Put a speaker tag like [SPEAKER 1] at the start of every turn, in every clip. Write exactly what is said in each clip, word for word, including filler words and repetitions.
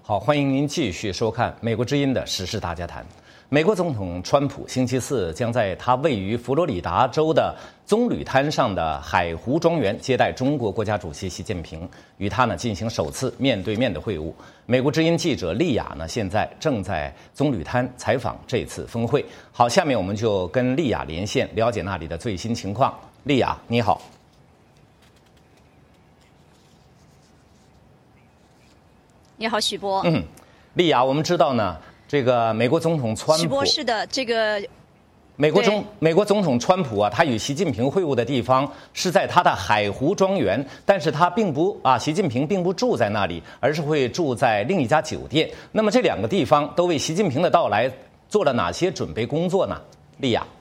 [SPEAKER 1] 好，欢迎您继续收看《美国之音》的时事大家谈。美国总统川普星期四将在他位于佛罗里达州的棕榈滩上的海湖庄园接待中国国家主席习近平，与他呢进行首次面对面的会晤。美国之音记者丽雅呢现在正在棕榈滩采访这次峰会。好，下面我们就跟丽雅连线，了解那里的最新情况。丽雅，你好。
[SPEAKER 2] 你好，许波。
[SPEAKER 1] 嗯，丽雅，我们知道呢。这个美国总统川普，
[SPEAKER 2] 许波是的，这个
[SPEAKER 1] 美国总美国总统川普啊，他与习近平会晤的地方是在他的海湖庄园，但是他并不啊，习近平并不住在那里，而是会住在另一家酒店。那么这两个地方都为习近平的到来做了哪些准备工作呢？丽雅。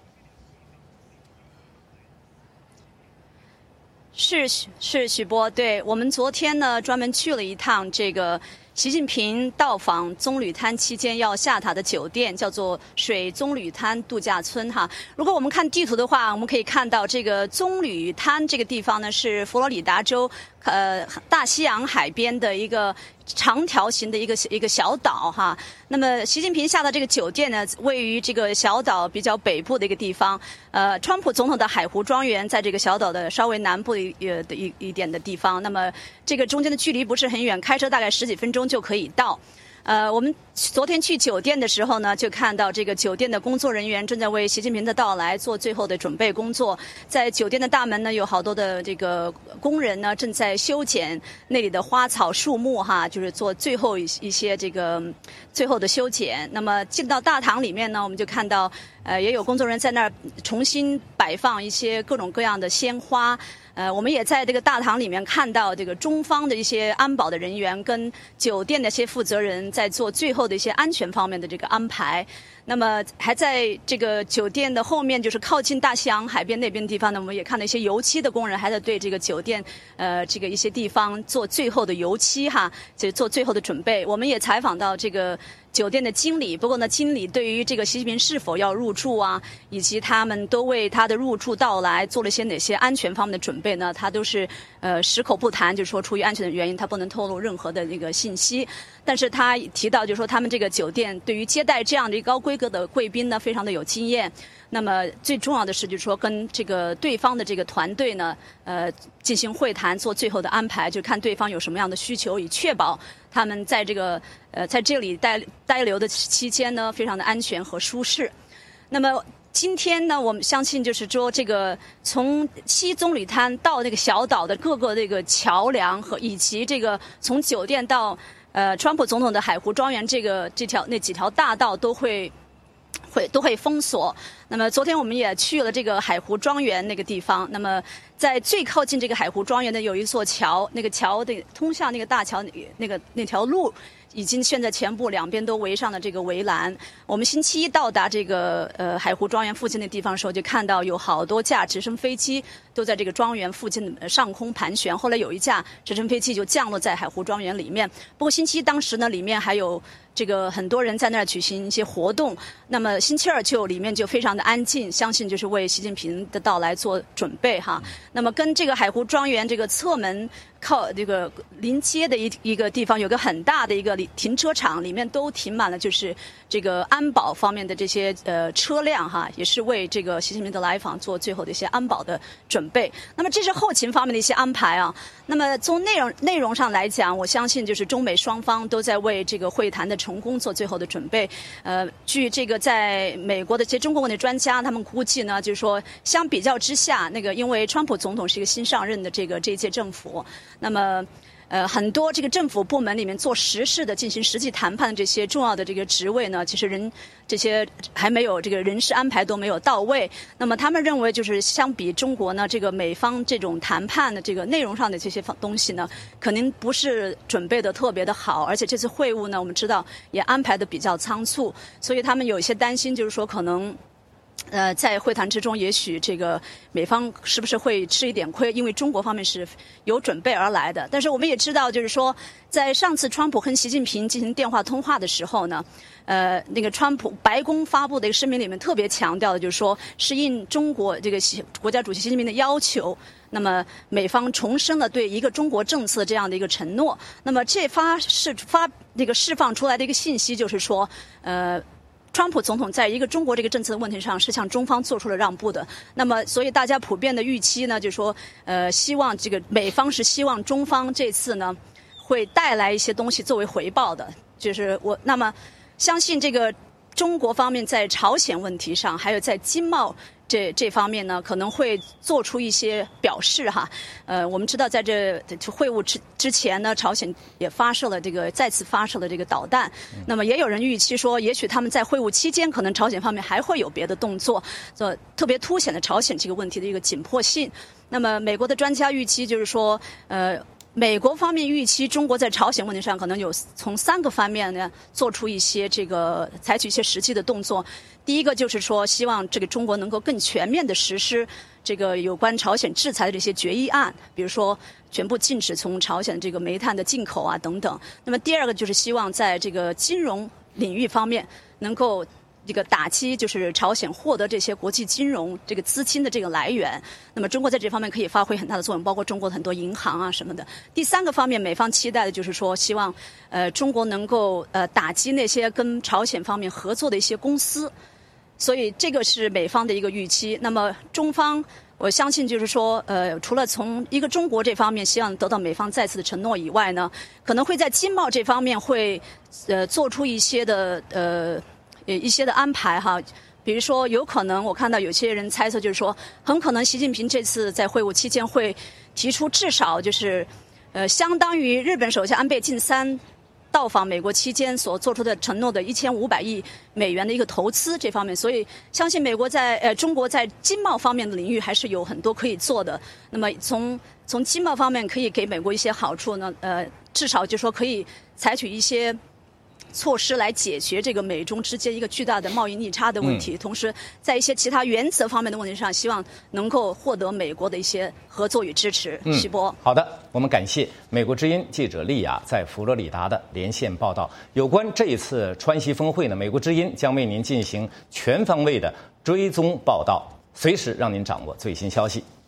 [SPEAKER 2] 是是许波，对，我们昨天呢专门去了一趟这个。习近平到访棕榈滩期间要下榻的酒店叫做水棕榈滩度假村哈。如果我们看地图的话，我们可以看到这个棕榈滩这个地方呢是佛罗里达州呃大西洋海边的一个长条形的一个一个小岛哈。那么习近平下的这个酒店呢，位于这个小岛比较北部的一个地方。呃，川普总统的海湖庄园在这个小岛的稍微南部的呃的一一点的地方。那么这个中间的距离不是很远，开车大概十几分钟就可以到。呃，我们昨天去酒店的时候呢，就看到这个酒店的工作人员正在为习近平的到来做最后的准备工作。在酒店的大门呢，有好多的这个工人呢正在修剪那里的花草树木哈，就是做最后一一些这个最后的修剪。那么进到大堂里面呢，我们就看到呃也有工作人员在那儿重新摆放一些各种各样的鲜花。呃，我们也在这个大堂里面看到这个中方的一些安保的人员跟酒店的一些负责人在做最后的一些安全方面的这个安排。那么还在这个酒店的后面，就是靠近大西洋海边那边的地方呢，我们也看到一些油漆的工人还在对这个酒店呃这个一些地方做最后的油漆哈，就做最后的准备。我们也采访到这个酒店的经理，不过呢，经理对于这个习近平是否要入住啊，以及他们都为他的入住到来做了一些哪些安全方面的准备呢？他都是呃矢口不谈，就是说出于安全的原因，他不能透露任何的那个信息。但是他提到，就是说他们这个酒店对于接待这样的一个高规格的贵宾呢，非常的有经验。那么最重要的是，就是说跟这个对方的这个团队呢，呃，进行会谈，做最后的安排，就看对方有什么样的需求，以确保他们在这个呃在这里待待留的期间呢，非常的安全和舒适。那么今天呢，我们相信就是说，这个从西棕榈滩到那个小岛的各个这个桥梁和以及这个从酒店到呃川普总统的海湖庄园这个这条那几条大道都会。会都会封锁。那么昨天我们也去了这个海湖庄园那个地方。那么在最靠近这个海湖庄园的有一座桥，那个桥的通向那个大桥那个那条路已经现在全部两边都围上了这个围栏。我们星期一到达这个呃海湖庄园附近的地方的时候，就看到有好多架直升飞机都在这个庄园附近的上空盘旋。后来有一架直升飞机就降落在海湖庄园里面。不过星期一当时呢，里面还有这个很多人在那儿举行一些活动。那么星期二就里面就非常的安静，相信就是为习近平的到来做准备哈。那么跟这个海湖庄园这个侧门靠这个临街的一一个地方，有个很大的一个停车场，里面都停满了就是这个安保方面的这些呃车辆哈，也是为这个习近平的来访做最后的一些安保的准备。那么这是后勤方面的一些安排啊。那么从内容内容上来讲，我相信就是中美双方都在为这个会谈的成功做最后的准备。呃，据这个在美国的这些中国问题专家，他们估计呢，就是说相比较之下，那个因为川普总统是一个新上任的这个这一届政府，那么呃很多这个政府部门里面做实事的、进行实际谈判的这些重要的这个职位呢，其实人这些还没有这个人事安排都没有到位。那么他们认为，就是相比中国呢，这个美方这种谈判的这个内容上的这些东西呢，肯定不是准备的特别的好，而且这次会晤呢，我们知道也安排的比较仓促，所以他们有一些担心，就是说可能呃，在会谈之中，也许这个美方是不是会吃一点亏？因为中国方面是有准备而来的。但是我们也知道，就是说，在上次川普和习近平进行电话通话的时候呢，呃，那个川普白宫发布的一个声明里面特别强调的，就是说是应中国这个国家主席习近平的要求，那么美方重申了对一个中国政策这样的一个承诺。那么这发释发那个释放出来的一个信息就是说，呃。川普总统在一个中国这个政策的问题上是向中方做出了让步的，那么所以大家普遍的预期呢，就是说，呃，希望这个美方是希望中方这次呢会带来一些东西作为回报的，就是我那么相信这个中国方面在朝鲜问题上，还有在经贸这这方面呢，可能会做出一些表示哈。呃，我们知道在这会晤之之前呢，朝鲜也发射了这个再次发射了这个导弹。那么也有人预期说，也许他们在会晤期间，可能朝鲜方面还会有别的动作，这特别凸显了朝鲜这个问题的一个紧迫性。那么美国的专家预期就是说，呃。美国方面预期中国在朝鲜问题上可能有从三个方面呢做出一些这个采取一些实际的动作。第一个就是说，希望这个中国能够更全面的实施这个有关朝鲜制裁的这些决议案，比如说全部禁止从朝鲜这个煤炭的进口啊等等。那么第二个就是希望在这个金融领域方面能够这个打击就是朝鲜获得这些国际金融这个资金的这个来源，那么中国在这方面可以发挥很大的作用，包括中国的很多银行啊什么的。第三个方面，美方期待的就是说，希望呃中国能够呃打击那些跟朝鲜方面合作的一些公司，所以这个是美方的一个预期。那么中方，我相信就是说，呃，除了从一个中国这方面希望得到美方再次的承诺以外呢，可能会在经贸这方面会呃做出一些的呃。一些的安排哈，比如说有可能我看到有些人猜测就是说，很可能习近平这次在会晤期间会提出至少就是呃相当于日本首相安倍晋三到访美国期间所做出的承诺的一千五百亿美元的一个投资这方面，所以相信美国在呃中国在经贸方面的领域还是有很多可以做的。那么从从经贸方面可以给美国一些好处呢，呃至少就说可以采取一些措施来解决这个美中之间一个巨大的贸易逆差的问题，嗯、同时在一些其他原则方面的问题上，希望能够获得美国的一些合作与支持。徐波，
[SPEAKER 1] 好的，我们感谢美国之音记者丽雅在佛罗里达的连线报道。有关这一次川西峰会呢，美国之音将为您进行全方位的追踪报道，随时让您掌握最新消息。